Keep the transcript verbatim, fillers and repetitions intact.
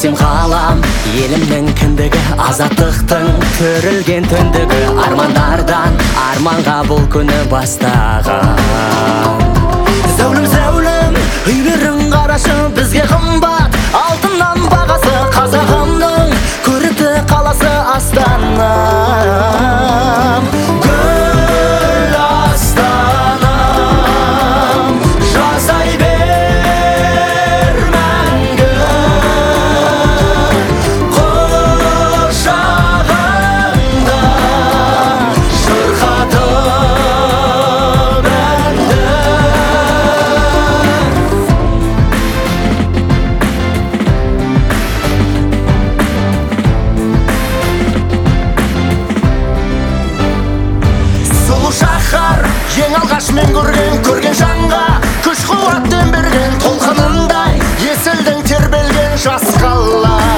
көрсем қалам елімнің кіндігі, азаттықтың түрілген түндігі, армандардан арманға бұл күні бастаған. Зәулім зәулім үйлерің қарашы, бізге қымбат алтыннан бағасы, қазағымның көрікті қаласы Астанам. Гүл Астанам, жасай бер мәңгі құшағыңда шырқатып әнді. Шахар ең алғаш мен көрген, көрген жанға күш қуаттен берген, толқынындай есілдің тербелген жас қала.